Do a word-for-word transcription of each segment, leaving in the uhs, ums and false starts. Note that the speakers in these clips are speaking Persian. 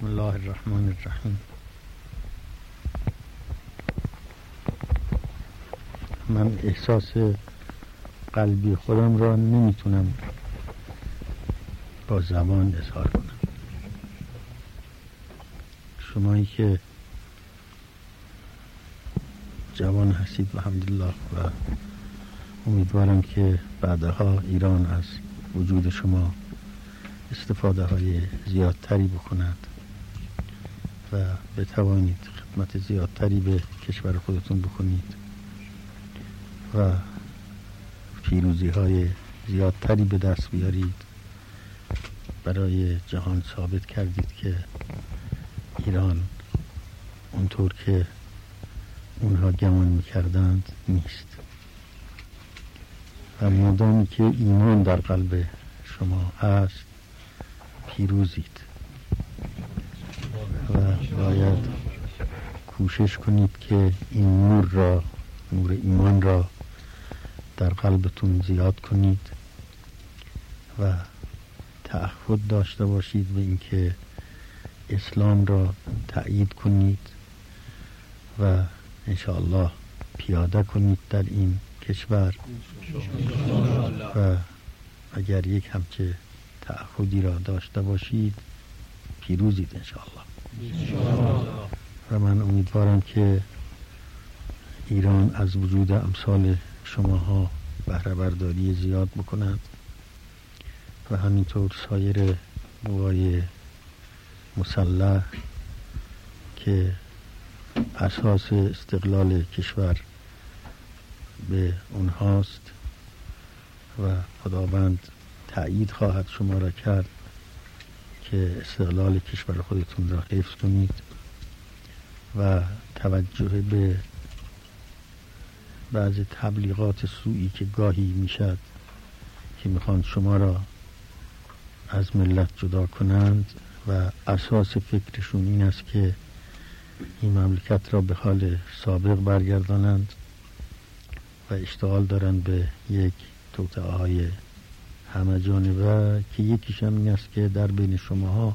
بسم الله الرحمن الرحیم. من احساس قلبی خودم را نمیتونم با زبان اظهار کنم. شمایی که جوان هستید الحمدلله و امیدوارم که بعدها ایران از وجود شما استفاده های زیادتری بکند و بتوانید خدمت زیادتری به کشور خودتون بکنید و پیروزی های زیادتری به دست بیارید. برای جهان ثابت کردید که ایران اونطور که اونها گمان میکردند نیست و مادامی که ایمان در قلب شما هست پیروزید و باید کوشش کنید که این نور را نور ایمان را در قلبتون زیاد کنید و تعهد داشته باشید به اینکه اسلام را تأیید کنید و انشاءالله پیاده کنید در این کشور و اگر یک همچه تعهدی را داشته باشید پیروزید انشاءالله. و من امیدوارم که ایران از وجود امثال شماها بهره برداری زیاد بکند و همینطور سایر قوای مسلح که اساس استقلال کشور به اونهاست و خداوند تأیید خواهد شما را کرد که استقلال کشور خودتون را حفظ کنید و توجه به بعض تبلیغات سوئی که گاهی میشد که میخوان شما را از ملت جدا کنند و اساس فکرشون این است که این مملکت را به حال سابق برگردانند و اشتغال دارند به یک توطئه های همه جانبه که یکیش هم این است که در بین شماها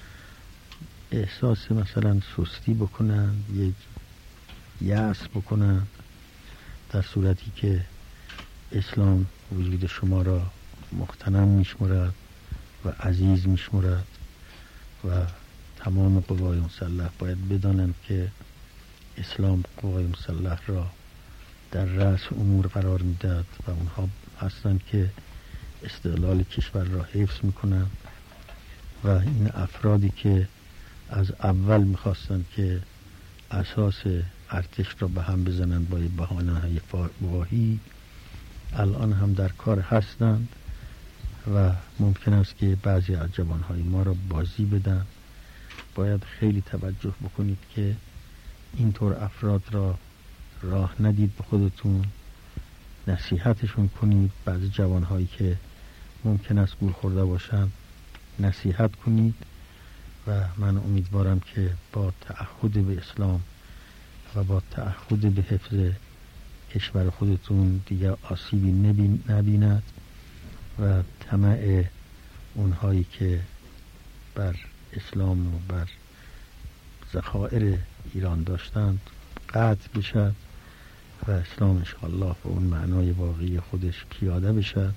احساس مثلا سستی بکنند، یک یأس بکنند، در صورتی که اسلام وجود شما را مغتنم میشمرد و عزیز میشمرد و تمام قوای مسلح باید بدانند که اسلام قوای مسلح را در رأس امور قرار میدهد و اونها هستند که استقلال کشور را حفظ میکنند و این افرادی که از اول میخواستند که اساس ارتش را به هم بزنند با بهانه‌های واهی الان هم در کار هستند و ممکن است که بعضی از جوانهای ما را بازی بدن. باید خیلی توجه بکنید که اینطور افراد را راه ندید به خودتون، نصیحتشون کنید. بعضی جوانهایی که ممکن است گول خورده باشند نصیحت کنید و من امیدوارم که با تعهد به اسلام و با تعهد به حفظ کشور خودتون دیگر آسیبی نبیند و طمع اونهایی که بر اسلام و بر ذخایر ایران داشتند قطع بشد و اسلام انشاءالله به اون معنای واقعی خودش پیاده بشد.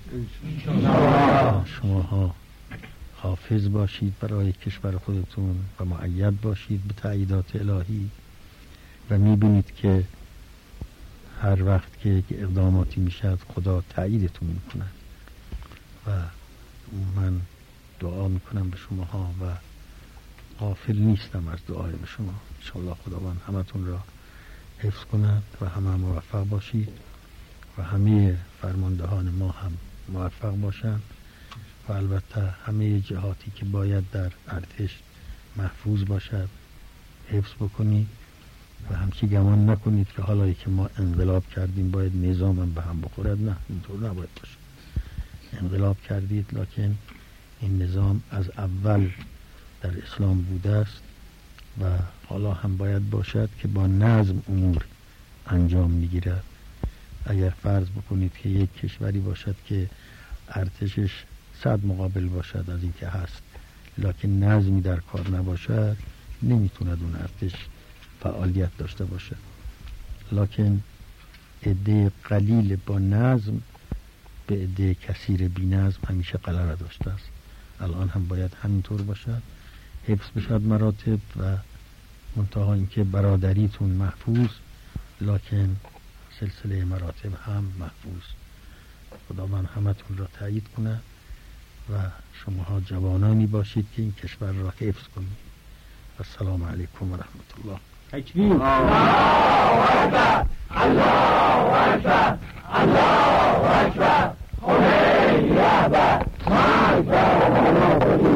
شماها حافظ باشید برای کشور خودتون و مؤید باشید به تأییدات الهی و میبینید که هر وقت که اقداماتی میشد خدا تأییدتون میکنه و من دعا میکنم به شماها و غافل نیستم از دعای به شما. انشاءالله خداوند همتون را حفظ کند و همه موفق باشید و همه فرماندهان ما هم موفق باشند و البته همه جهاتی که باید در ارتش محفوظ باشد حفظ بکنید و همچی گمان نکنید که حالا که ما انقلاب کردیم باید نظامم به هم بخورد. نه، اینطور نباید باشه. انقلاب کردید لکن این نظام از اول در اسلام بوده است و حالا هم باید باشد که با نظم امور انجام میگیرد. اگر فرض بکنید که یک کشوری باشد که ارتشش صد مقابل باشد از این که هست لکن نظمی در کار نباشد نمیتوند اون ارتش فعالیت داشته باشه. لکن عده قلیل با نظم به عده کثیر بی نظم همیشه غلبه داشته است. الان هم باید همینطور باشد، حفظ بشد مراتب و منتها اینکه برادریتون محفوظ لکن سلسله مراتب هم محفوظ. خداوند همتون را تایید کنه و شماها جوانانی باشید که این کشور را حفظ کنید. السلام علیکم و رحمت الله. تکبیر. الله اکبر، الله اکبر، الله اکبر. خمینی رهبر، مرد بر